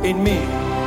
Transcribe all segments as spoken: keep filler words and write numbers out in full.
in me.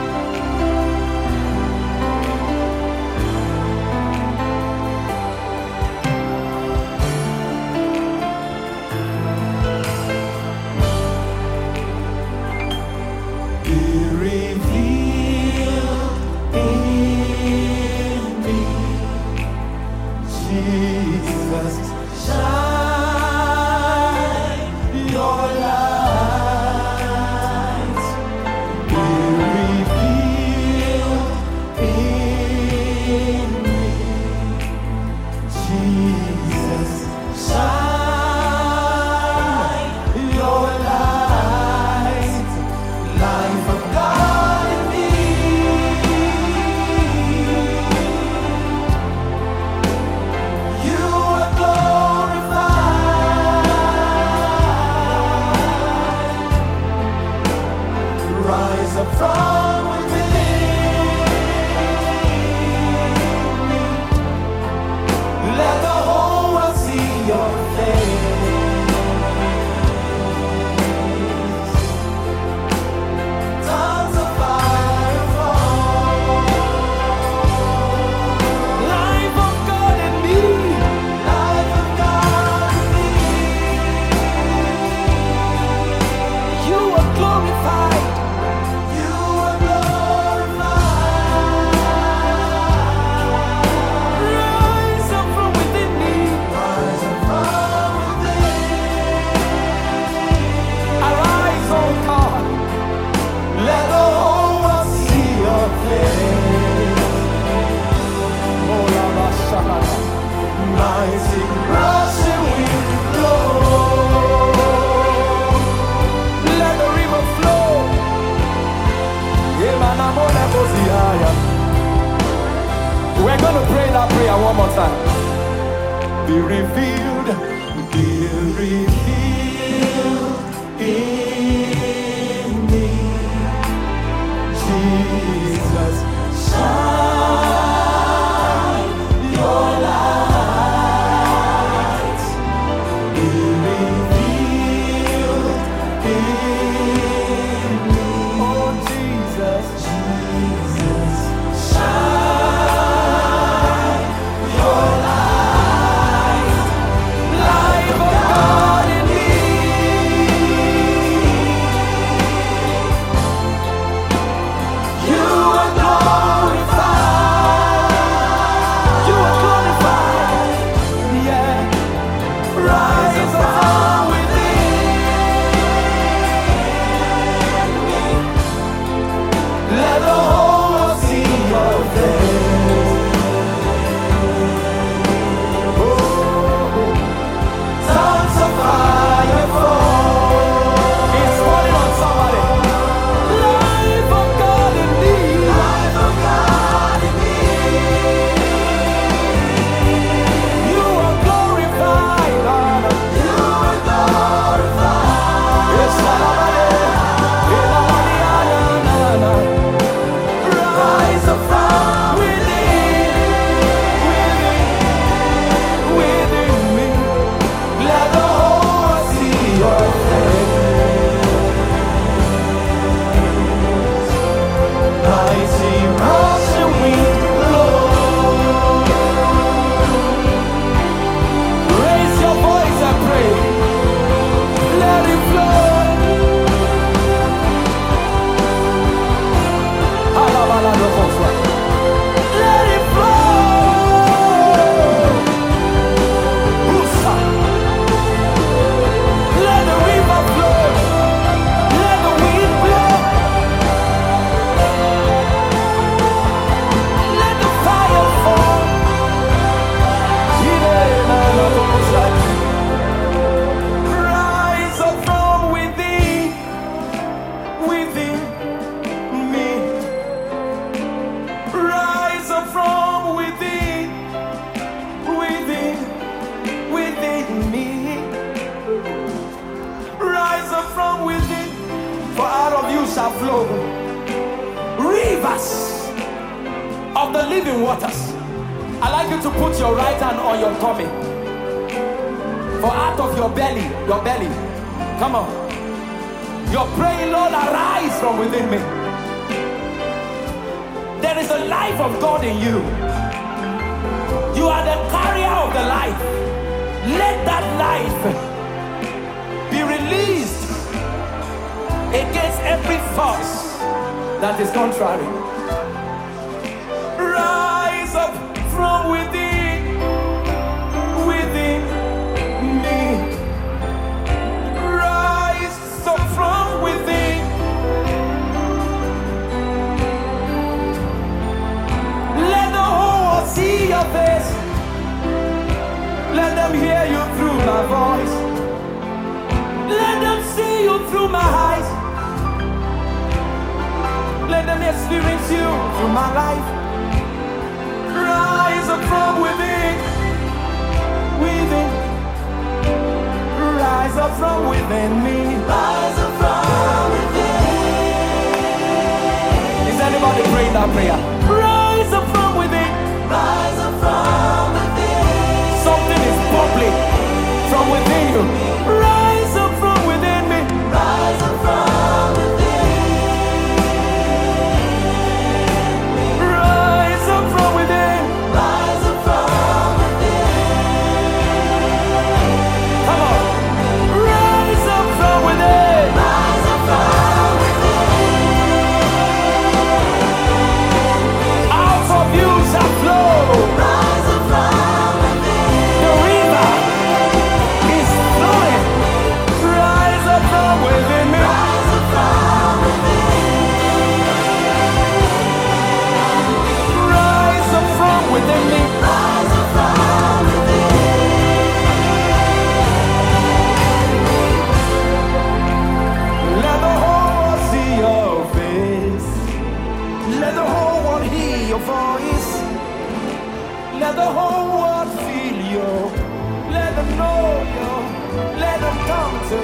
We're going to pray that prayer one more time. Be revealed, be revealed in me, Jesus. Shine your light. Be revealed in me, oh Jesus, Jesus. Shine your light, light of God in me. You are glorified, you are glorified, yeah. Rise from within me. Let the whole world see your face. Tongues of fire fall. It's falling on somebody. Life of God in me. Life of God in me. You are glorified, Lord. You are glorified. Yes, rise up from within, within, within me. Let the whole world see your face. Mighty rushing wind blow. Raise your voice and pray. Let it flow. Alabala the first one. Let it flow. Usa. Let the river flow. Let the wind blow. Let the fire fall. Rise up from within, within me. Rise up from within, within, within me. Rise up from within, for out of you shall flow rivers of the living waters. I'd like you to put your right hand on your tummy. For out of your belly, your belly, come on. You're praying, Lord, arise from within me. There is a life of God in you. You are the carrier of the life. Let that life be released against every force that is contrary. Rise up from within, within me. Rise up from within. Let the whole world see your face. Let them hear you through my voice. Let them see you through my eyes. Let them experience you through my life. Rise up from within, within. Rise up from within me. Rise up from within. Is anybody praying that prayer? Rise up from within. Rise up from within. Something is bubbling from within you. Rise up from within me. Rise up from within. Rise up from within. Rise up from within. Come on. Rise up from within. Rise up from within. Out of you shall flow. Rise up from within. The river is flowing. Rise up from within me. Rise up from within. Rise up from within me. Rise up from within. Let the whole world see your face. Let the whole world hear your voice. Let the whole world feel you. Let them know you. Let them come to